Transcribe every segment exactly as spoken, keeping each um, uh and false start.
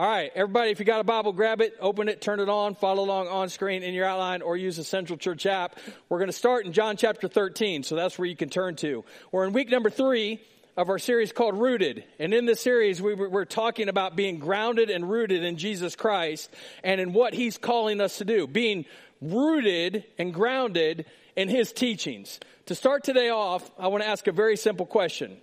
All right, everybody, if you got a Bible, grab it, open it, turn it on, follow along on screen in your outline, or use the Central Church app. We're going to start in John chapter thirteen, so that's where you can turn to. We're in week number three of our series called Rooted. And in this series, we, we're talking about being grounded and rooted in Jesus Christ and in what he's calling us to do, being rooted and grounded in his teachings. To start today off, I want to ask a very simple question.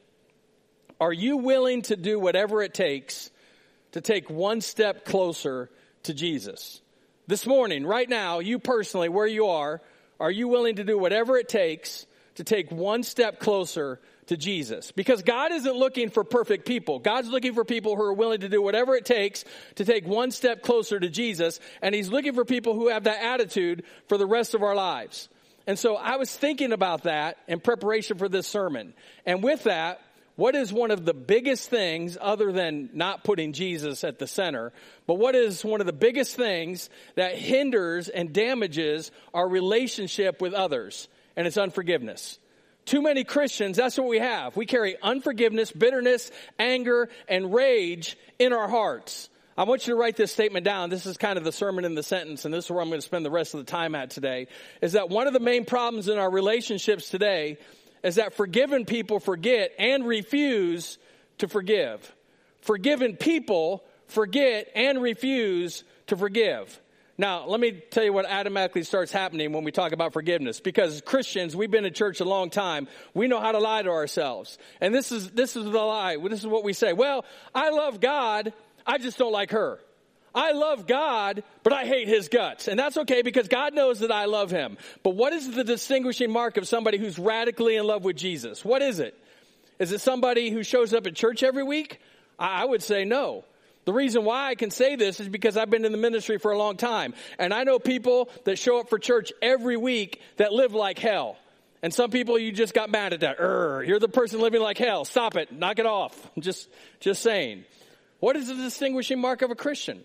Are you willing to do whatever it takes to take one step closer to Jesus? This morning, right now, you personally, where you are, are you willing to do whatever it takes to take one step closer to Jesus? Because God isn't looking for perfect people. God's looking for people who are willing to do whatever it takes to take one step closer to Jesus. And he's looking for people who have that attitude for the rest of our lives. And so I was thinking about that in preparation for this sermon. And with that, what is one of the biggest things, other than not putting Jesus at the center, but what is one of the biggest things that hinders and damages our relationship with others? And it's unforgiveness. Too many Christians, that's what we have. We carry unforgiveness, bitterness, anger, and rage in our hearts. I want you to write this statement down. This is kind of the sermon in the sentence, and this is where I'm going to spend the rest of the time at today, is that one of the main problems in our relationships today is that forgiven people forget and refuse to forgive. Forgiven people forget and refuse to forgive. Now, let me tell you what automatically starts happening when we talk about forgiveness. Because Christians, we've been in church a long time. We know how to lie to ourselves. And this is this is the lie. This is what we say. Well, I love God, I just don't like her. I love God, but I hate his guts. And that's okay because God knows that I love him. But what is the distinguishing mark of somebody who's radically in love with Jesus? What is it? Is it somebody who shows up at church every week? I would say no. The reason why I can say this is because I've been in the ministry for a long time. And I know people that show up for church every week that live like hell. And some people, you just got mad at that. Urgh, you're the person living like hell. Stop it. Knock it off. I'm just, just saying. What is the distinguishing mark of a Christian?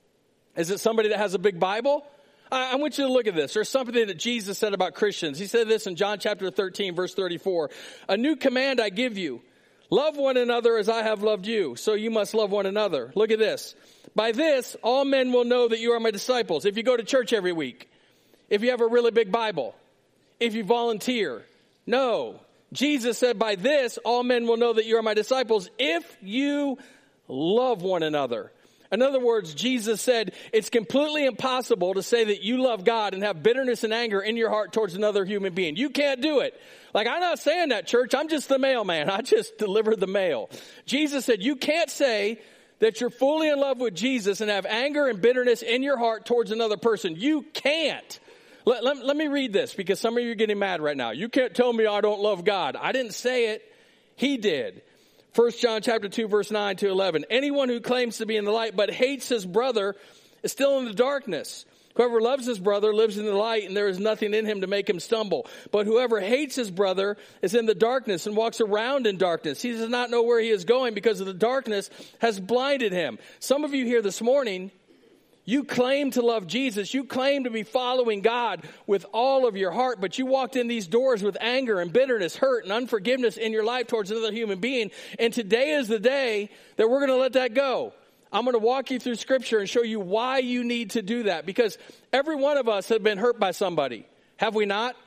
Is it somebody that has a big Bible? I, I want you to look at this. There's something that Jesus said about Christians. He said this in John chapter thirteen, verse thirty-four. A new command I give you. Love one another as I have loved you. So you must love one another. Look at this. By this, all men will know that you are my disciples. If you go to church every week. If you have a really big Bible. If you volunteer. No. Jesus said, by this, all men will know that you are my disciples if you love one another. In other words, Jesus said, it's completely impossible to say that you love God and have bitterness and anger in your heart towards another human being. You can't do it. Like, I'm not saying that, church. I'm just the mailman. I just delivered the mail. Jesus said, you can't say that you're fully in love with Jesus and have anger and bitterness in your heart towards another person. You can't. Let, let, let me read this because some of you are getting mad right now. You can't tell me I don't love God. I didn't say it. He did. First John chapter two, verse nine to eleven. Anyone who claims to be in the light but hates his brother is still in the darkness. Whoever loves his brother lives in the light, and there is nothing in him to make him stumble. But whoever hates his brother is in the darkness and walks around in darkness. He does not know where he is going because of the darkness has blinded him. Some of you here this morning, you claim to love Jesus. You claim to be following God with all of your heart, but you walked in these doors with anger and bitterness, hurt and unforgiveness in your life towards another human being. And today is the day that we're going to let that go. I'm going to walk you through Scripture and show you why you need to do that. Because every one of us have been hurt by somebody. Have we not?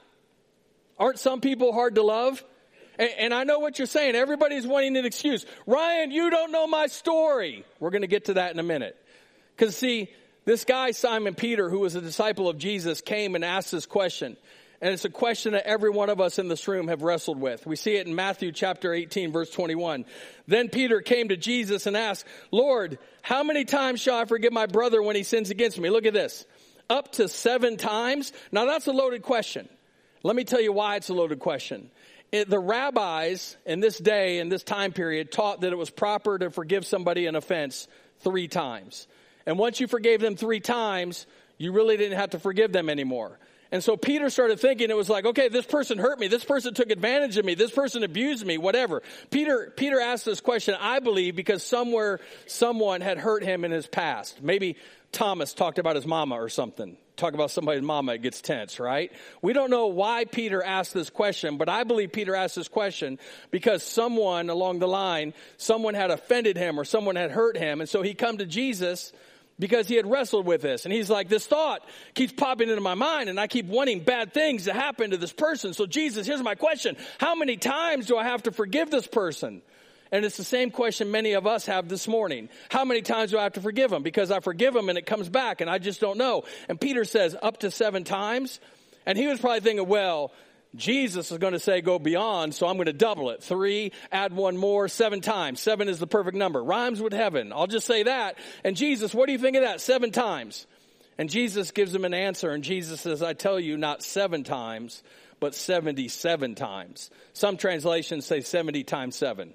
Aren't some people hard to love? And, and I know what you're saying. Everybody's wanting an excuse. Ryan, you don't know my story. We're going to get to that in a minute. Because see, this guy, Simon Peter, who was a disciple of Jesus, came and asked this question. And it's a question that every one of us in this room have wrestled with. We see it in Matthew chapter eighteen, verse twenty-one. Then Peter came to Jesus and asked, Lord, how many times shall I forgive my brother when he sins against me? Look at this. Up to seven times? Now that's a loaded question. Let me tell you why it's a loaded question. It, the rabbis in this day, in this time period, taught that it was proper to forgive somebody an offense three times. And once you forgave them three times, you really didn't have to forgive them anymore. And so Peter started thinking, it was like, okay, this person hurt me. This person took advantage of me. This person abused me, whatever. Peter, Peter asked this question, I believe, because somewhere someone had hurt him in his past. Maybe Thomas talked about his mama or something. talk about somebody's mama, it gets tense, right? We don't know why Peter asked this question, but I believe Peter asked this question because someone along the line, someone had offended him or someone had hurt him. And so he come to Jesus because he had wrestled with this. And he's like, this thought keeps popping into my mind and I keep wanting bad things to happen to this person. So Jesus, here's my question. How many times do I have to forgive this person? And it's the same question many of us have this morning. How many times do I have to forgive him? Because I forgive him and it comes back and I just don't know. And Peter says up to seven times. And he was probably thinking, well, Jesus is going to say go beyond, so I'm going to double it. Three, add one more, seven times. Seven is the perfect number. Rhymes with heaven. I'll just say that. And Jesus, what do you think of that? Seven times. And Jesus gives him an answer. And Jesus says, I tell you, not seven times, but seventy-seven times. Some translations say seventy times seven.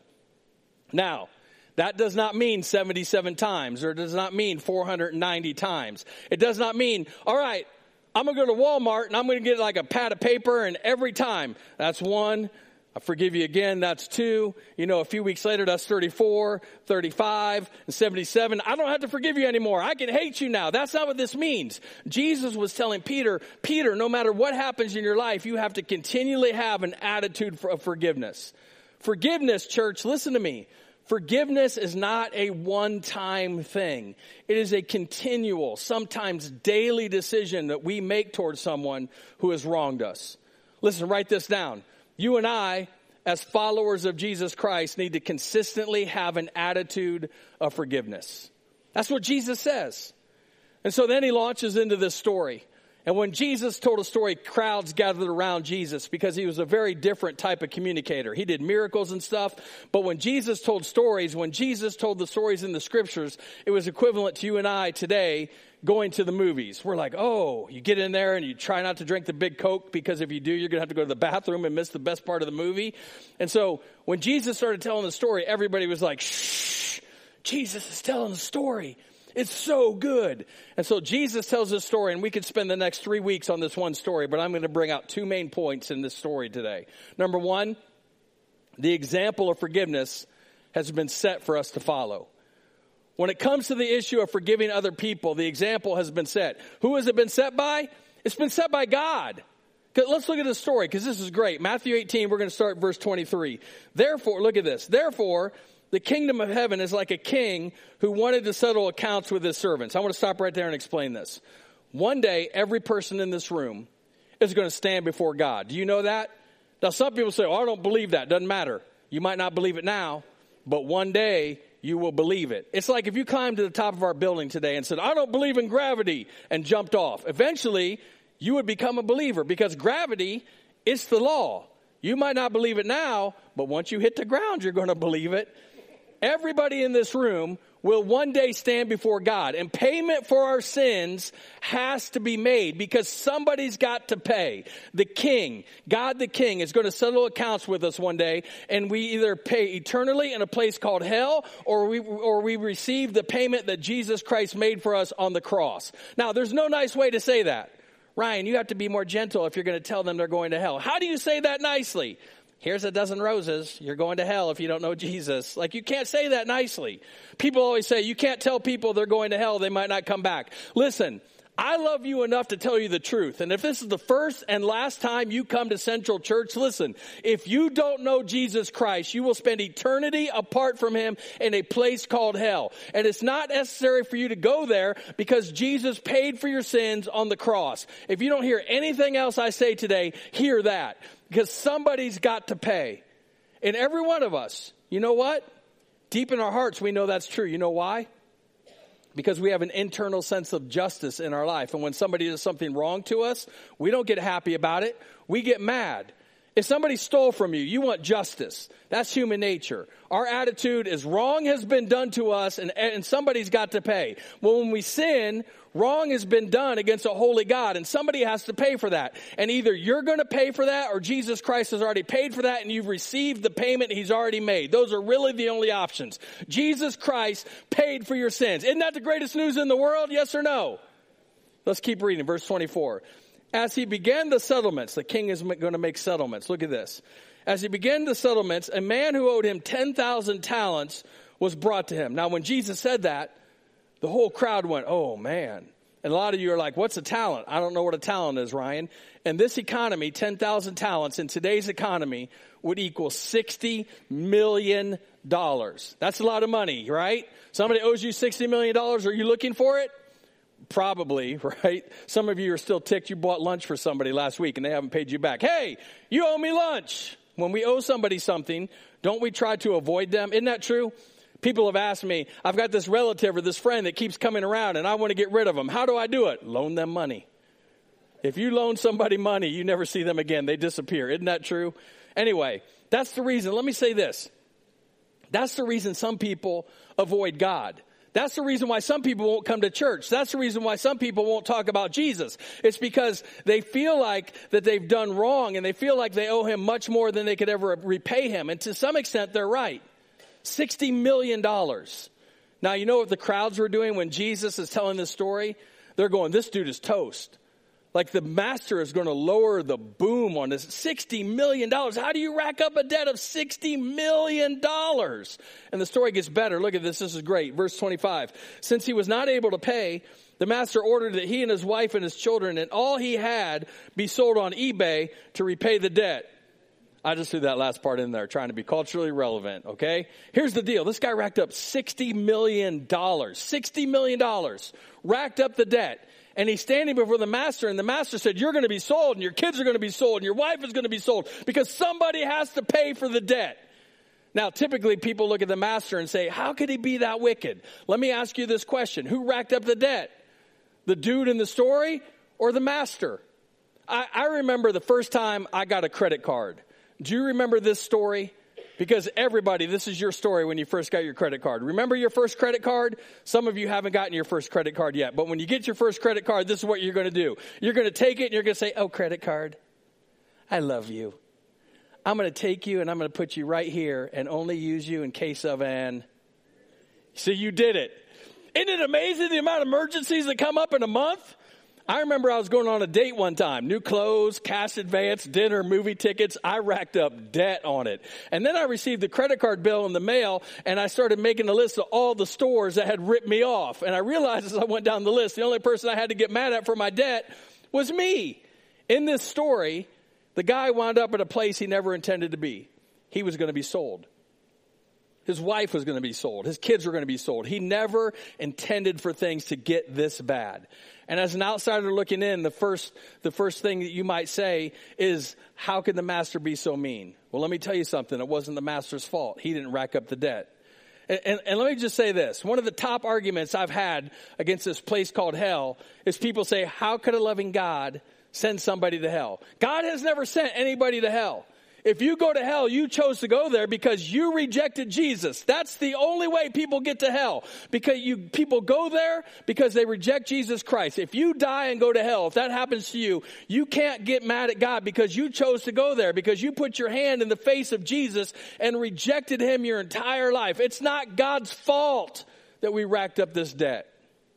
Now, that does not mean seventy-seven times, or it does not mean four hundred ninety times. It does not mean, all right, I'm going to go to Walmart and I'm going to get like a pad of paper and every time, that's one, I forgive you again, that's two. You know, a few weeks later, that's thirty-four, thirty-five, and seventy-seven. I don't have to forgive you anymore. I can hate you now. That's not what this means. Jesus was telling Peter, Peter, no matter what happens in your life, you have to continually have an attitude of forgiveness. Forgiveness, church, listen to me. Forgiveness is not a one-time thing. It is a continual, sometimes daily decision that we make towards someone who has wronged us. Listen, write this down. You and I, as followers of Jesus Christ, need to consistently have an attitude of forgiveness. That's what Jesus says. And so then he launches into this story. And when Jesus told a story, crowds gathered around Jesus because he was a very different type of communicator. He did miracles and stuff. But when Jesus told stories, when Jesus told the stories in the scriptures, it was equivalent to you and I today going to the movies. We're like, oh, you get in there and you try not to drink the big Coke because if you do, you're going to have to go to the bathroom and miss the best part of the movie. And so when Jesus started telling the story, everybody was like, shh, Jesus is telling the story. It's so good. And so Jesus tells this story, and we could spend the next three weeks on this one story, but I'm going to bring out two main points in this story today. Number one, the example of forgiveness has been set for us to follow. When it comes to the issue of forgiving other people, the example has been set. Who has it been set by? It's been set by God. Let's look at this story, because this is great. Matthew eighteen, we're going to start verse twenty-three. Therefore, look at this. Therefore, the kingdom of heaven is like a king who wanted to settle accounts with his servants. I want to stop right there and explain this. One day, every person in this room is going to stand before God. Do you know that? Now, some people say, oh, I don't believe that. Doesn't matter. You might not believe it now, but one day you will believe it. It's like if you climbed to the top of our building today and said, I don't believe in gravity, and jumped off. Eventually, you would become a believer because gravity is the law. You might not believe it now, but once you hit the ground, you're going to believe it. Everybody in this room will one day stand before God, and payment for our sins has to be made because somebody's got to pay. The king, God the king, is going to settle accounts with us one day, and we either pay eternally in a place called hell, or we or we receive the payment that Jesus Christ made for us on the cross. Now, there's no nice way to say that. Ryan, you have to be more gentle if you're going to tell them they're going to hell. How do you say that nicely? Here's a dozen roses. You're going to hell if you don't know Jesus. Like, you can't say that nicely. People always say, you can't tell people they're going to hell. They might not come back. Listen, I love you enough to tell you the truth. And if this is the first and last time you come to Central Church, listen, if you don't know Jesus Christ, you will spend eternity apart from him in a place called hell. And it's not necessary for you to go there because Jesus paid for your sins on the cross. If you don't hear anything else I say today, hear that. Because somebody's got to pay. And every one of us, you know what? Deep in our hearts, we know that's true. You know why? Because we have an internal sense of justice in our life. And when somebody does something wrong to us, we don't get happy about it. We get mad. If somebody stole from you, you want justice. That's human nature. Our attitude is wrong has been done to us and, and somebody's got to pay. Well, when we sin, wrong has been done against a holy God and somebody has to pay for that. And either you're going to pay for that or Jesus Christ has already paid for that and you've received the payment he's already made. Those are really the only options. Jesus Christ paid for your sins. Isn't that the greatest news in the world? Yes or no? Let's keep reading. Verse twenty-four. As he began the settlements, the king is going to make settlements. Look at this. As he began the settlements, a man who owed him ten thousand talents was brought to him. Now, when Jesus said that, the whole crowd went, oh, man. And a lot of you are like, what's a talent? I don't know what a talent is, Ryan. In this economy, ten thousand talents in today's economy would equal sixty million dollars. That's a lot of money, right? Somebody owes you sixty million dollars. Are you looking for it? Probably, right? Some of you are still ticked. You bought lunch for somebody last week and they haven't paid you back. Hey, you owe me lunch. When we owe somebody something, don't we try to avoid them? Isn't that true? People have asked me, I've got this relative or this friend that keeps coming around and I want to get rid of them. How do I do it? Loan them money. If you loan somebody money, you never see them again. They disappear. Isn't that true? Anyway, that's the reason. Let me say this. That's the reason some people avoid God. That's the reason why some people won't come to church. That's the reason why some people won't talk about Jesus. It's because they feel like that they've done wrong and they feel like they owe him much more than they could ever repay him. And to some extent, they're right. sixty million dollars. Now, you know what the crowds were doing when Jesus is telling this story? They're going, this dude is toast. Like the master is going to lower the boom on this. sixty million dollars. How do you rack up a debt of sixty million dollars? And the story gets better. Look at this. This is great. Verse twenty-five. Since he was not able to pay, the master ordered that he and his wife and his children and all he had be sold on eBay to repay the debt. I just threw that last part in there, trying to be culturally relevant, okay? Here's the deal. This guy racked up sixty million dollars. sixty million dollars. Racked up the debt. And he's standing before the master, and the master said, you're going to be sold, and your kids are going to be sold, and your wife is going to be sold, because somebody has to pay for the debt. Now, typically, people look at the master and say, how could he be that wicked? Let me ask you this question. Who racked up the debt? The dude in the story or the master? I, I remember the first time I got a credit card. Do you remember this story? Because everybody, this is your story when you first got your credit card. Remember your first credit card? Some of you haven't gotten your first credit card yet. But when you get your first credit card, this is what you're going to do. You're going to take it and you're going to say, oh, credit card, I love you. I'm going to take you and I'm going to put you right here and only use you in case of an... So you did it. Isn't it amazing the amount of emergencies that come up in a month? I remember I was going on a date one time. New clothes, cash advance, dinner, movie tickets. I racked up debt on it. And then I received the credit card bill in the mail, and I started making a list of all the stores that had ripped me off. And I realized as I went down the list, the only person I had to get mad at for my debt was me. In this story, the guy wound up at a place he never intended to be. He was going to be sold. His wife was going to be sold. His kids were going to be sold. He never intended for things to get this bad. And as an outsider looking in, the first the first thing that you might say is, how could the master be so mean? Well, let me tell you something. It wasn't the master's fault. He didn't rack up the debt. And, and, and let me just say this. One of the top arguments I've had against this place called hell is people say, how could a loving God send somebody to hell? God has never sent anybody to hell. If you go to hell, you chose to go there because you rejected Jesus. That's the only way people get to hell. Because you people go there because they reject Jesus Christ. If you die and go to hell, if that happens to you, you can't get mad at God because you chose to go there, because you put your hand in the face of Jesus and rejected him your entire life. It's not God's fault that we racked up this debt.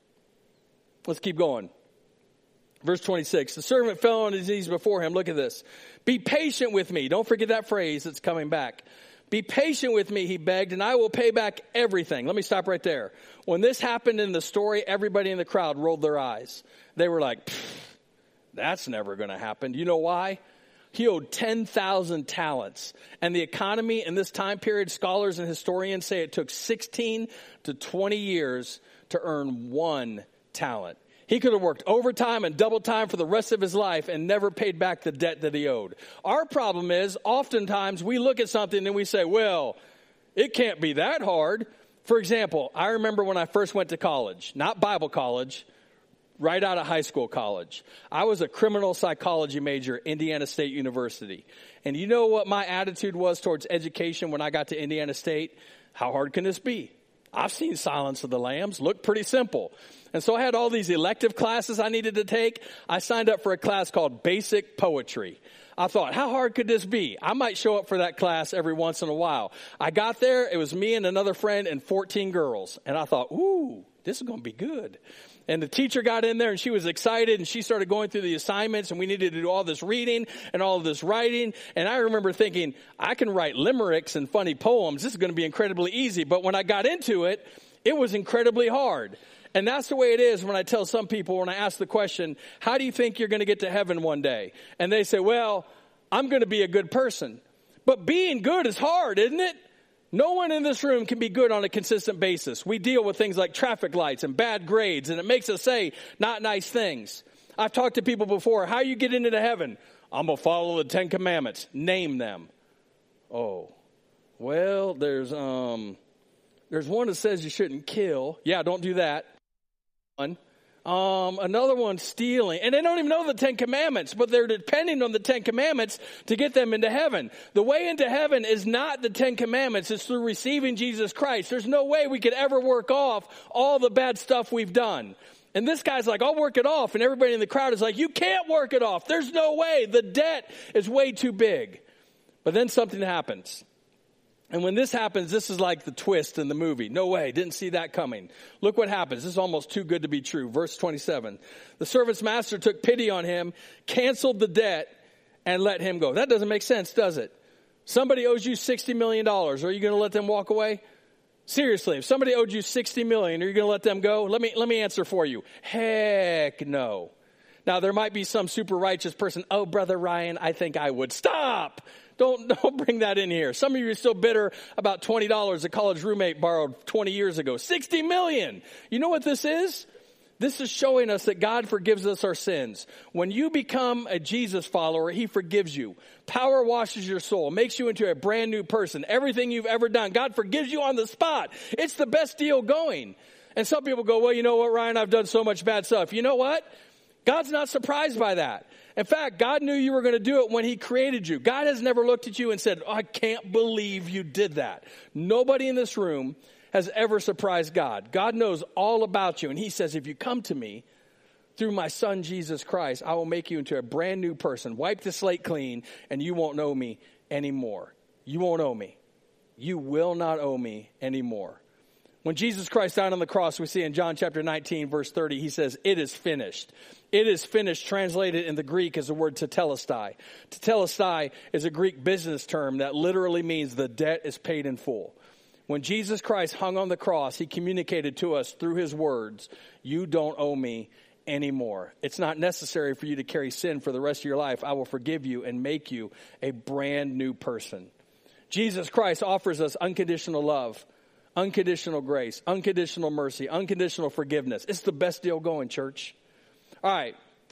Let's keep going. Verse twenty-six, the servant fell on his knees before him. Look at this. Be patient with me. Don't forget that phrase that's coming back. Be patient with me, he begged, and I will pay back everything. Let me stop right there. When this happened in the story, everybody in the crowd rolled their eyes. They were like, that's never going to happen. You know why? He owed ten thousand talents. And the economy in this time period, scholars and historians say it took sixteen to twenty years to earn one talent. He could have worked overtime and double time for the rest of his life and never paid back the debt that he owed. Our problem is, oftentimes we look at something and we say, well, it can't be that hard. For example, I remember when I first went to college, not Bible college, right out of high school college. I was a criminal psychology major at Indiana State University. And you know what my attitude was towards education when I got to Indiana State? How hard can this be? I've seen Silence of the Lambs. Looked pretty simple. And so I had all these elective classes I needed to take. I signed up for a class called Basic Poetry. I thought, how hard could this be? I might show up for that class every once in a while. I got there. It was me and another friend and fourteen girls. And I thought, ooh, this is going to be good. And the teacher got in there and she was excited and she started going through the assignments and we needed to do all this reading and all of this writing. And I remember thinking, I can write limericks and funny poems. This is going to be incredibly easy. But when I got into it, it was incredibly hard. And that's the way it is when I tell some people, when I ask the question, how do you think you're going to get to heaven one day? And they say, well, I'm going to be a good person. But being good is hard, isn't it? No one in this room can be good on a consistent basis. We deal with things like traffic lights and bad grades, and it makes us say not nice things. I've talked to people before, how you get into heaven? I'm going to follow the Ten Commandments. Name them. Oh, well, there's um, there's one that says you shouldn't kill. Yeah, don't do that. One. Um, another one, stealing. And they don't even know the Ten Commandments, but they're depending on the Ten Commandments to get them into heaven. The way into heaven is not the Ten Commandments. It's through receiving Jesus Christ. There's no way we could ever work off all the bad stuff we've done. And this guy's like, I'll work it off. And everybody in the crowd is like, you can't work it off. There's no way. The debt is way too big. But then something happens. And when this happens, this is like the twist in the movie. No way, didn't see that coming. Look what happens. This is almost too good to be true. Verse twenty-seven. The servant's master took pity on him, canceled the debt, and let him go. That doesn't make sense, does it? Somebody owes you sixty million dollars. Are you going to let them walk away? Seriously, if somebody owed you sixty million dollars, are you going to let them go? Let me, let me answer for you. Heck no. Now, there might be some super righteous person. Oh, Brother Ryan, I think I would. Stop. Don't, don't bring that in here. Some of you are still bitter about twenty dollars a college roommate borrowed twenty years ago. sixty million dollars. You know what this is? This is showing us that God forgives us our sins. When you become a Jesus follower, he forgives you. Power washes your soul, makes you into a brand new person. Everything you've ever done, God forgives you on the spot. It's the best deal going. And some people go, well, you know what, Ryan, I've done so much bad stuff. You know what? God's not surprised by that. In fact, God knew you were going to do it when he created you. God has never looked at you and said, oh, I can't believe you did that. Nobody in this room has ever surprised God. God knows all about you. And he says, if you come to me through my son, Jesus Christ, I will make you into a brand new person. Wipe the slate clean and you won't owe me anymore. You won't owe me. You will not owe me anymore. When Jesus Christ died on the cross, we see in John chapter nineteen, verse thirty, he says, it is finished. It is finished, translated in the Greek as the word tetelestai. Tetelestai is a Greek business term that literally means the debt is paid in full. When Jesus Christ hung on the cross, he communicated to us through his words, you don't owe me anymore. It's not necessary for you to carry sin for the rest of your life. I will forgive you and make you a brand new person. Jesus Christ offers us unconditional love, unconditional grace, unconditional mercy, unconditional forgiveness. It's the best deal going, church. All right.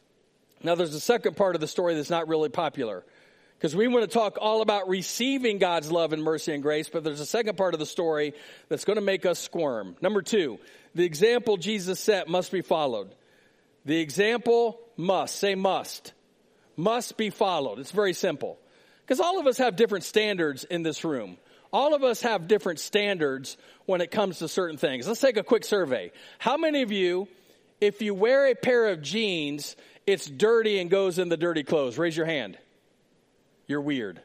Now, there's a second part of the story that's not really popular because we want to talk all about receiving God's love and mercy and grace, but there's a second part of the story that's going to make us squirm. Number two, the example Jesus set must be followed. The example must, say must, must be followed. It's very simple because all of us have different standards in this room. All of us have different standards when it comes to certain things. Let's take a quick survey. How many of you, if you wear a pair of jeans, it's dirty and goes in the dirty clothes? Raise your hand. You're weird.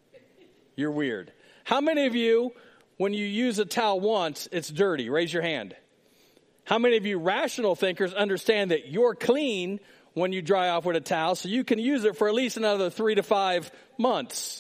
You're weird. How many of you, when you use a towel once, it's dirty? Raise your hand. How many of you rational thinkers understand that you're clean when you dry off with a towel, so you can use it for at least another three to five months?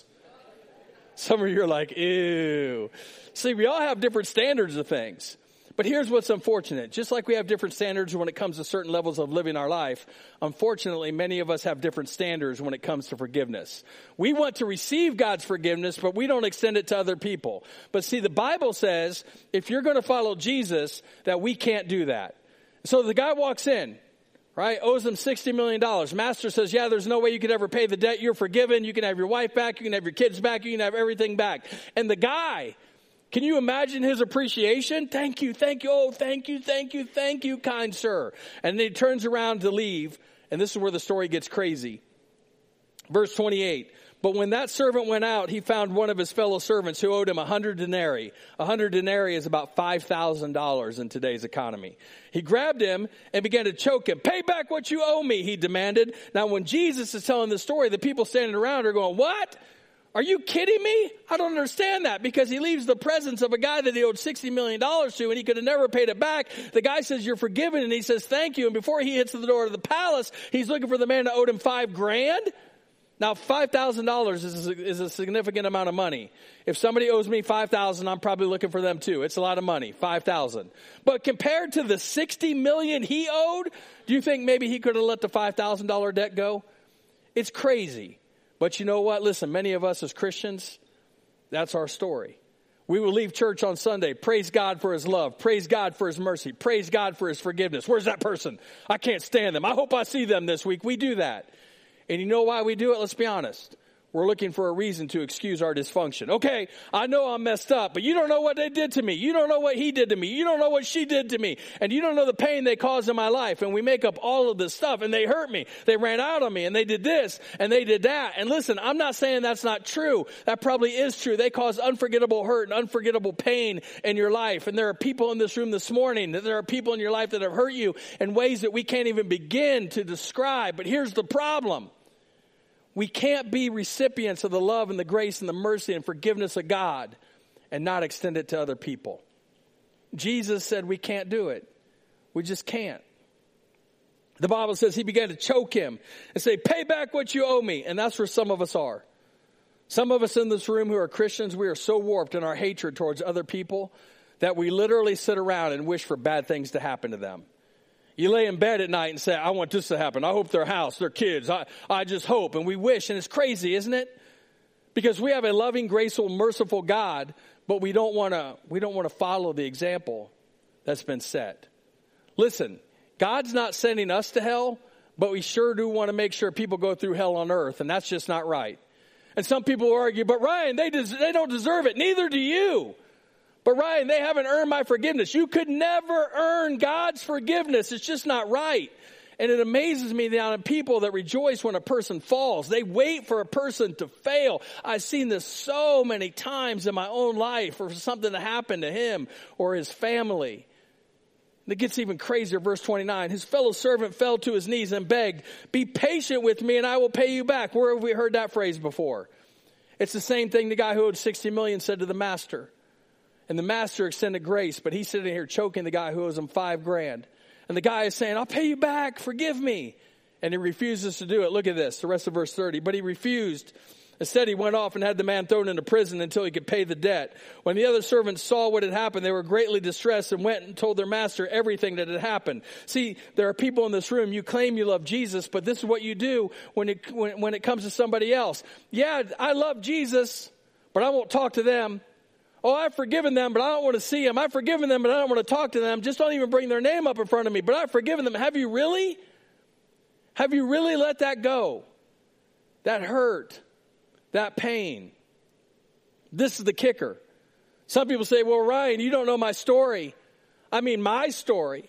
Some of you are like, ew. See, we all have different standards of things. But here's what's unfortunate. Just like we have different standards when it comes to certain levels of living our life, unfortunately, many of us have different standards when it comes to forgiveness. We want to receive God's forgiveness, but we don't extend it to other people. But see, the Bible says, if you're going to follow Jesus, that we can't do that. So the guy walks in, right, owes him sixty million dollars. Master says, yeah, there's no way you could ever pay the debt. You're forgiven. You can have your wife back. You can have your kids back. You can have everything back. And the guy, can you imagine his appreciation? Thank you, thank you, oh, thank you, thank you, thank you, kind sir. And then he turns around to leave, and this is where the story gets crazy. Verse twenty-eight, but when that servant went out, he found one of his fellow servants who owed him a hundred denarii. A hundred denarii is about five thousand dollars in today's economy. He grabbed him and began to choke him. Pay back what you owe me, he demanded. Now, when Jesus is telling the story, the people standing around are going, what? Are you kidding me? I don't understand that, because he leaves the presence of a guy that he owed sixty million dollars to, and he could have never paid it back. The guy says, you're forgiven, and he says, thank you. And before he hits the door of the palace, he's looking for the man that owed him five grand. Now, five thousand dollars is a, is a significant amount of money. If somebody owes me five thousand dollars, I'm probably looking for them too. It's a lot of money, five thousand dollars. But compared to the sixty million dollars he owed, do you think maybe he could have let the five thousand dollars debt go? It's crazy. But you know what? Listen, many of us as Christians, that's our story. We will leave church on Sunday. Praise God for his love. Praise God for his mercy. Praise God for his forgiveness. Where's that person? I can't stand them. I hope I see them this week. We do that. And you know why we do it? Let's be honest. We're looking for a reason to excuse our dysfunction. Okay, I know I'm messed up, but you don't know what they did to me. You don't know what he did to me. You don't know what she did to me. And you don't know the pain they caused in my life. And we make up all of this stuff, and they hurt me. They ran out on me, and they did this, and they did that. And listen, I'm not saying that's not true. That probably is true. They cause unforgettable hurt and unforgettable pain in your life. And there are people in this room this morning, there are people in your life that have hurt you in ways that we can't even begin to describe. But here's the problem. We can't be recipients of the love and the grace and the mercy and forgiveness of God and not extend it to other people. Jesus said we can't do it. We just can't. The Bible says he began to choke him and say, pay back what you owe me. And that's where some of us are. Some of us in this room who are Christians, we are so warped in our hatred towards other people that we literally sit around and wish for bad things to happen to them. You lay in bed at night and say, I want this to happen. I hope their house, their kids. I, I just hope. And we wish. And it's crazy, isn't it? Because we have a loving, graceful, merciful God, but we don't want to, we don't want to follow the example that's been set. Listen, God's not sending us to hell, but we sure do want to make sure people go through hell on earth. And that's just not right. And some people argue, but Ryan, they, des- they don't deserve it. Neither do you. But Ryan, they haven't earned my forgiveness. You could never earn God's forgiveness. It's just not right. And it amazes me the amount of people that rejoice when a person falls. They wait for a person to fail. I've seen this so many times in my own life for something to happen to him or his family. And it gets even crazier. Verse twenty-nine, his fellow servant fell to his knees and begged, be patient with me and I will pay you back. Where have we heard that phrase before? It's the same thing the guy who owed sixty million dollars said to the master. And the master extended grace, but he's sitting here choking the guy who owes him five grand. And the guy is saying, I'll pay you back. Forgive me. And he refuses to do it. Look at this, the rest of verse thirty. But he refused. Instead, he went off and had the man thrown into prison until he could pay the debt. When the other servants saw what had happened, they were greatly distressed and went and told their master everything that had happened. See, there are people in this room, you claim you love Jesus, but this is what you do when it, when, when it comes to somebody else. Yeah, I love Jesus, but I won't talk to them. Oh, I've forgiven them, but I don't want to see them. I've forgiven them, but I don't want to talk to them. Just don't even bring their name up in front of me. But I've forgiven them. Have you really? Have you really let that go? That hurt, that pain. This is the kicker. Some people say, well, Ryan, you don't know my story. I mean, my story.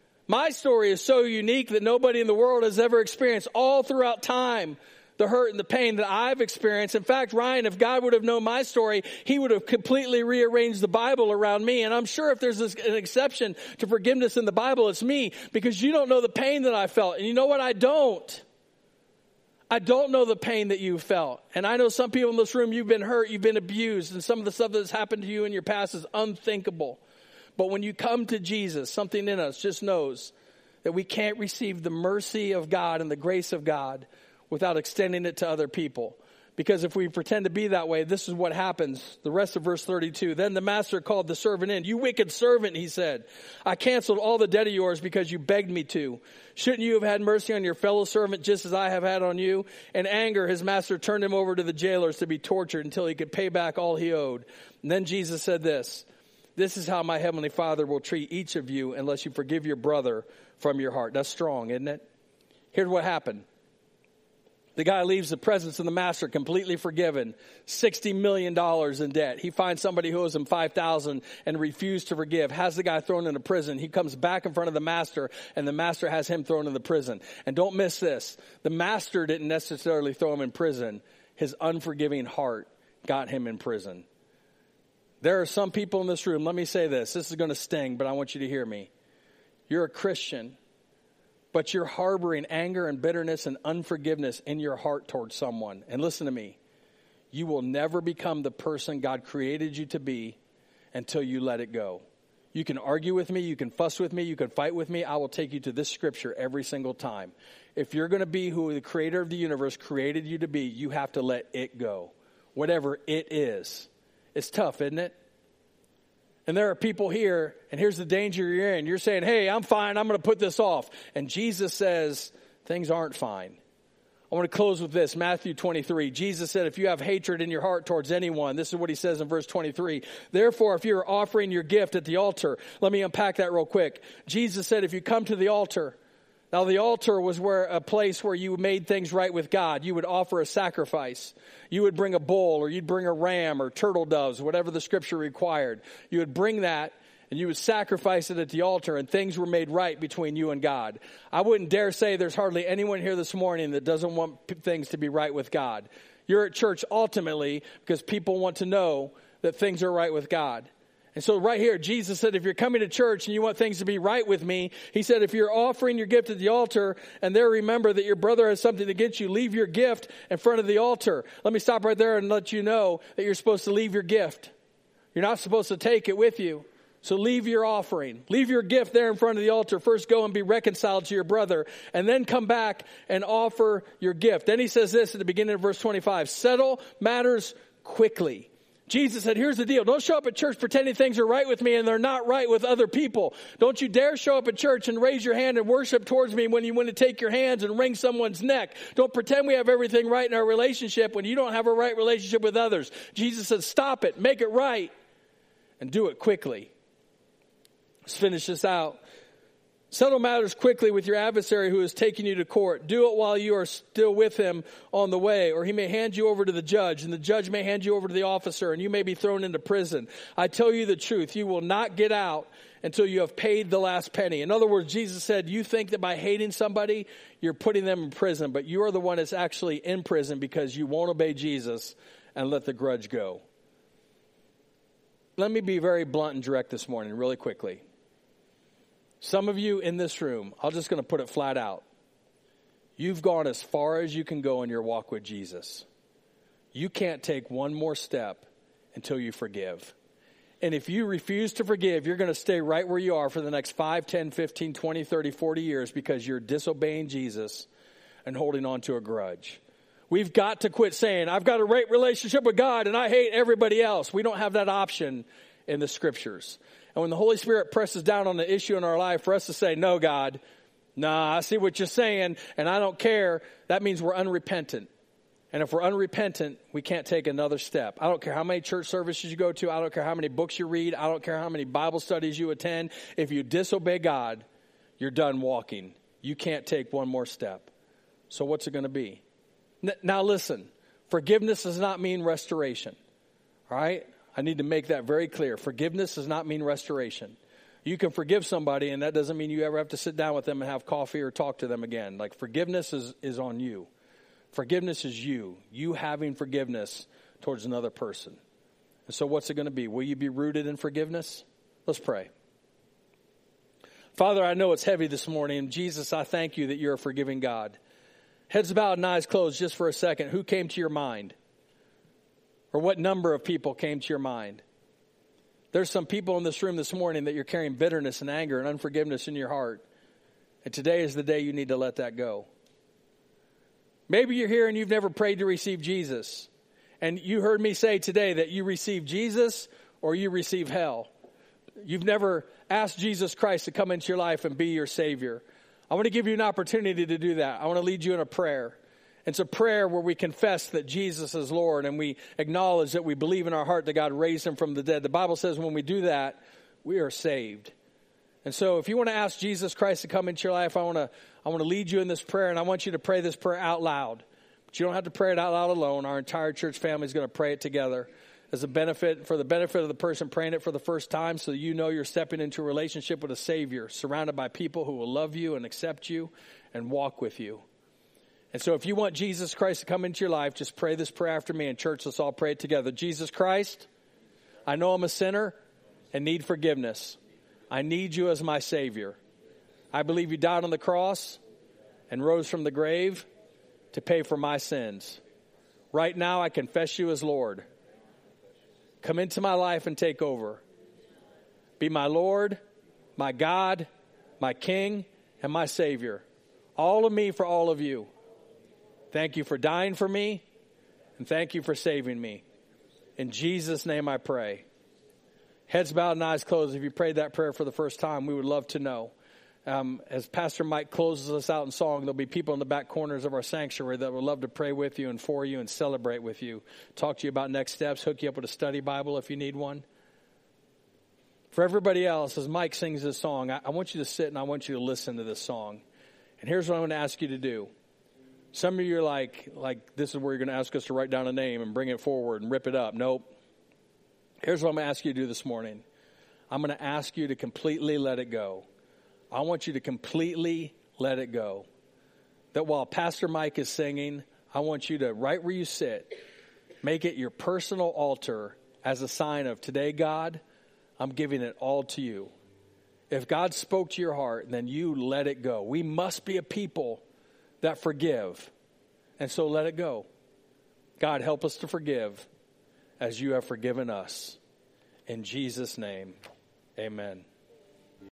My story is so unique that nobody in the world has ever experienced all throughout time. The hurt and the pain that I've experienced. In fact, Ryan, if God would have known my story, he would have completely rearranged the Bible around me. And I'm sure if there's this, an exception to forgiveness in the Bible, it's me. Because you don't know the pain that I felt. And you know what? I don't. I don't know the pain that you felt. And I know some people in this room, you've been hurt, you've been abused. And some of the stuff that's happened to you in your past is unthinkable. But when you come to Jesus, something in us just knows that we can't receive the mercy of God and the grace of God without extending it to other people. Because if we pretend to be that way, this is what happens. The rest of verse thirty-two. Then the master called the servant in. You wicked servant, he said. I canceled all the debt of yours because you begged me to. Shouldn't you have had mercy on your fellow servant just as I have had on you? In anger, his master turned him over to the jailers to be tortured until he could pay back all he owed. And then Jesus said this. This is how my heavenly Father will treat each of you unless you forgive your brother from your heart. That's strong, isn't it? Here's what happened. The guy leaves the presence of the master completely forgiven, sixty million dollars in debt. He finds somebody who owes him five thousand dollars and refused to forgive, has the guy thrown into prison. He comes back in front of the master, and the master has him thrown in the prison. And don't miss this. The master didn't necessarily throw him in prison. His unforgiving heart got him in prison. There are some people in this room, let me say this. This is going to sting, but I want you to hear me. You're a Christian, but you're harboring anger and bitterness and unforgiveness in your heart towards someone. And listen to me. You will never become the person God created you to be until you let it go. You can argue with me, you can fuss with me, you can fight with me. I will take you to this scripture every single time. If you're going to be who the creator of the universe created you to be, you have to let it go. Whatever it is. It's tough, isn't it? And there are people here, and here's the danger you're in. You're saying, hey, I'm fine, I'm going to put this off. And Jesus says, things aren't fine. I want to close with this, Matthew twenty-three. Jesus said, if you have hatred in your heart towards anyone, this is what he says in verse twenty-three. Therefore, if you're offering your gift at the altar, let me unpack that real quick. Jesus said, if you come to the altar, now the altar was where a place where you made things right with God. You would offer a sacrifice. You would bring a bull, or you'd bring a ram or turtle doves, whatever the scripture required. You would bring that, and you would sacrifice it at the altar, and things were made right between you and God. I wouldn't dare say there's hardly anyone here this morning that doesn't want p- things to be right with God. You're at church ultimately because people want to know that things are right with God. And so right here, Jesus said, if you're coming to church and you want things to be right with me, he said, if you're offering your gift at the altar and there remember that your brother has something against you, leave your gift in front of the altar. Let me stop right there and let you know that you're supposed to leave your gift. You're not supposed to take it with you. So leave your offering. Leave your gift there in front of the altar. First go and be reconciled to your brother, and then come back and offer your gift. Then he says this at the beginning of verse twenty-five, settle matters quickly. Jesus said, here's the deal. Don't show up at church pretending things are right with me and they're not right with other people. Don't you dare show up at church and raise your hand and worship towards me when you want to take your hands and wring someone's neck. Don't pretend we have everything right in our relationship when you don't have a right relationship with others. Jesus said, stop it, make it right, and do it quickly. Let's finish this out. Settle matters quickly with your adversary who is taking you to court. Do it while you are still with him on the way, or he may hand you over to the judge, and the judge may hand you over to the officer, and you may be thrown into prison. I tell you the truth, you will not get out until you have paid the last penny. In other words, Jesus said, you think that by hating somebody, you're putting them in prison, but you are the one that's actually in prison because you won't obey Jesus and let the grudge go. Let me be very blunt and direct this morning, really quickly. Some of you in this room, I'm just going to put it flat out. You've gone as far as you can go in your walk with Jesus. You can't take one more step until you forgive. And if you refuse to forgive, you're going to stay right where you are for the next five, ten, fifteen, twenty, thirty, forty years because you're disobeying Jesus and holding on to a grudge. We've got to quit saying, I've got a right relationship with God and I hate everybody else. We don't have that option in the scriptures. And when the Holy Spirit presses down on the issue in our life for us to say, no, God, nah, I see what you're saying, and I don't care, that means we're unrepentant. And if we're unrepentant, we can't take another step. I don't care how many church services you go to. I don't care how many books you read. I don't care how many Bible studies you attend. If you disobey God, you're done walking. You can't take one more step. So what's it going to be? Now listen, forgiveness does not mean restoration. All right? I need to make that very clear. Forgiveness does not mean restoration. You can forgive somebody, and that doesn't mean you ever have to sit down with them and have coffee or talk to them again. Like, forgiveness is, is on you. Forgiveness is you. You having forgiveness towards another person. And so what's it going to be? Will you be rooted in forgiveness? Let's pray. Father, I know it's heavy this morning. Jesus, I thank you that you're a forgiving God. Heads bowed and eyes closed just for a second. Who came to your mind? Or what number of people came to your mind? There's some people in this room this morning that you're carrying bitterness and anger and unforgiveness in your heart. And today is the day you need to let that go. Maybe you're here and you've never prayed to receive Jesus. And you heard me say today that you receive Jesus or you receive hell. You've never asked Jesus Christ to come into your life and be your Savior. I want to give you an opportunity to do that. I want to lead you in a prayer. It's a prayer where we confess that Jesus is Lord and we acknowledge that we believe in our heart that God raised him from the dead. The Bible says when we do that, we are saved. And so if you want to ask Jesus Christ to come into your life, I want to I want to lead you in this prayer, and I want you to pray this prayer out loud. But you don't have to pray it out loud alone. Our entire church family is going to pray it together as a benefit, for the benefit of the person praying it for the first time, so you know you're stepping into a relationship with a Savior, surrounded by people who will love you and accept you and walk with you. And so if you want Jesus Christ to come into your life, just pray this prayer after me. In church, let's all pray it together. Jesus Christ, I know I'm a sinner and need forgiveness. I need you as my Savior. I believe you died on the cross and rose from the grave to pay for my sins. Right now, I confess you as Lord. Come into my life and take over. be my Lord, my God, my King, and my Savior. All of me for all of you. Thank you for dying for me, and thank you for saving me. In Jesus' name I pray. Heads bowed and eyes closed. If you prayed that prayer for the first time, we would love to know. Um, as Pastor Mike closes us out in song, there'll be people in the back corners of our sanctuary that would love to pray with you and for you and celebrate with you. Talk to you about next steps, hook you up with a study Bible if you need one. For everybody else, as Mike sings this song, I, I want you to sit and I want you to listen to this song. And here's what I'm going to ask you to do. Some of you are like, like this is where you're going to ask us to write down a name and bring it forward and rip it up. Nope. Here's what I'm going to ask you to do this morning. I'm going to ask you to completely let it go. I want you to completely let it go. That while Pastor Mike is singing, I want you to, right where you sit, make it your personal altar as a sign of, today, God, I'm giving it all to you. If God spoke to your heart, then you let it go. We must be a people that forgive. And so let it go. God, help us to forgive as you have forgiven us. In Jesus' name, amen.